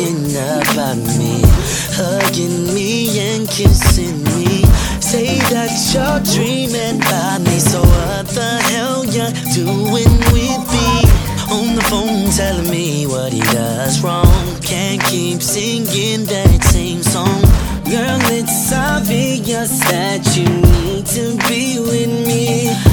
talking about me, hugging me and kissing me. Say that you're dreaming about me, so what the hell you doing with me? On the phone telling me what he does wrong. Can't keep singing that same song. Girl, it's obvious that you need to be with me.